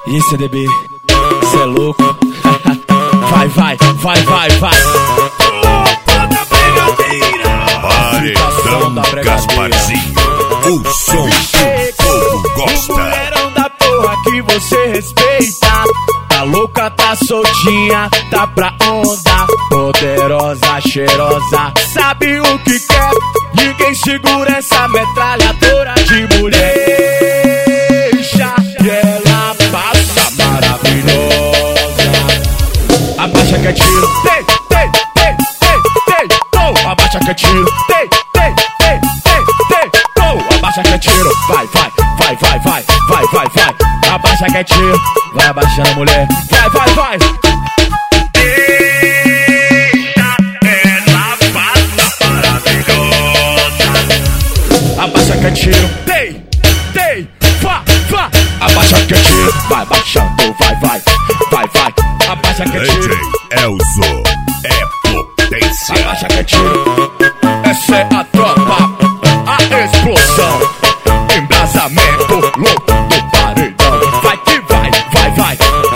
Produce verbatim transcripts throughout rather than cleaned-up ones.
E C D B, cê é louco. Vai, vai, vai, vai, vai. Tropa da Brigadeira. Paredão Gasparzinho, o som que o povo gosta. O mulherão da porra que você respeita. Tá louca, tá soltinha, tá pra onda. Poderosa, cheirosa, sabe o que quer. Ninguém segura essa metralhadora de mulher. E ela passa maravilhosa. Abaixa que é tiro, tem, tem, tem, tem, tem, oh. Abaixa que é tiro, tem, tem, tem, tem, tem, oh. Abaixa que é tiro, vai, vai, vai, vai, vai, vai, vai, vai. Abaixa que é tiro, vai abaixando, mulher, vai, vai, vai. Eita, ela passa maravilhosa. Abaixa que é tiro, tem, tem, vá, vá. Abaixa que é tiro, vai baixando, vai, vai, vai, vai. Abaixa que é D tiro, J Elzo é potência. abaixa que é tiro. Essa é a tropa, a explosão, embrasamento louco do paredão. Vai que vai, vai, vai.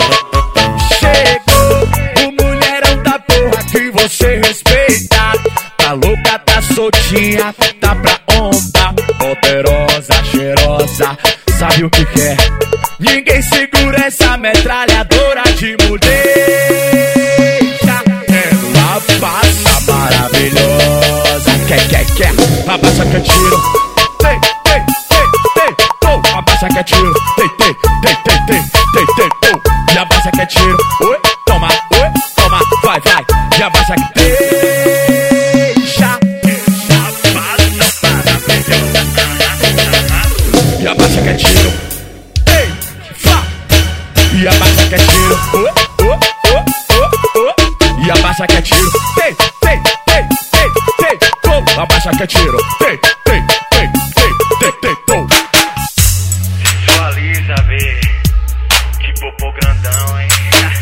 Chegou o mulherão da porra que você respeita. Tá louca, tá soltinha, tá pra onda. Poderosa, cheirosa, sabe o que quer. Ninguém segura essa metralhadora de mulher. Ela passa maravilhosa. Quer, quer, quer. Abaixa que é tiro. Tem, tem, tem, tem, oh. Abaixa que é tiro. Tem, tem, tem, tem, tem, tem, tem, oh. E abaixa que é tiro. Oi, toma, oi, toma, vai, vai. E abaixa que deixa. Ela passa maravilhosa. E abaixa que é tiro. Ei, vá. E abaixa que é tiro. Oh, oh, oh, oh, oh. E abaixa que é tiro. Tem, tem, tem, tem, tem, oh. Abaixa que é tiro. Tem, tem, tem, tem, tem, tem, oh. Visualiza, vê. Que popô grandão, hein?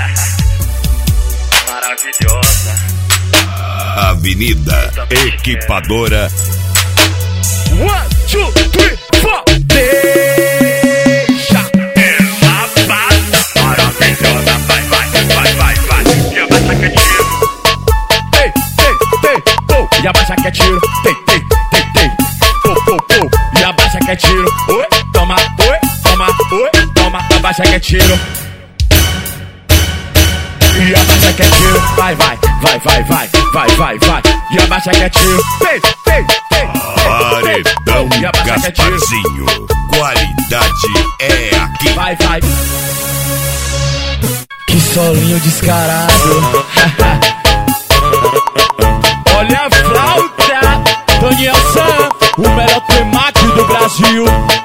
Maravilhosa. Avenida Equipadora. One, two, three, four. Deixa. Ela passa maravilhosa. Vai, vai, vai, vai, vai. E abaixa que é tiro. Tem, tem, tem, oh. E abaixa que é tiro. Tem, tem, tem, tem, oh, oh, oh. E abaixa que é tiro. Oi, toma, oi, toma, oi, toma. Abaixa que é tiro. E abaixa que é tiro. Vai, vai, vai, vai, vai, vai, vai, vai. E abaixa que é tiro. Tem, tem, tem. Paredão E abaixa que é tiro. Gasparzinho, qualidade é aqui. Vai, vai. Que solinho descarado. Olha a flauta. Daniel San, o melhor temaki do Brasil.